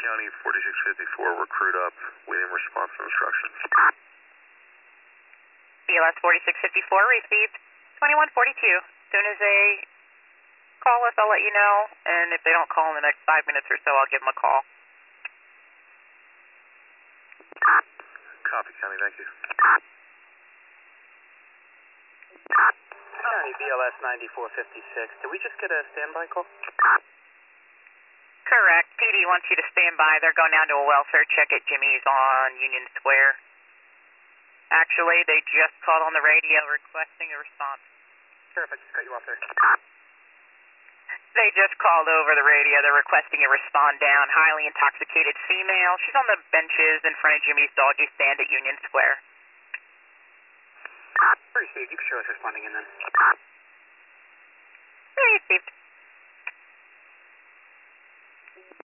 County 4654, we're crewed up, waiting response to instructions. BLS 4654 received 2142. As soon as they call us, I'll let you know, and if they don't call in the next 5 minutes or so, I'll give them a call. Copy, County, thank you. County BLS 9456, did we just get a standby call? Correct. PD wants you to stand by. They're going down to a welfare check at Jimmy's on Union Square. Actually, they just called on the radio requesting a response. Sure, if I just cut you off there. They just called over the radio. They're requesting a respond down. Highly intoxicated female. She's on the benches in front of Jimmy's doggy stand at Union Square. Received. You can show us responding in then. Received.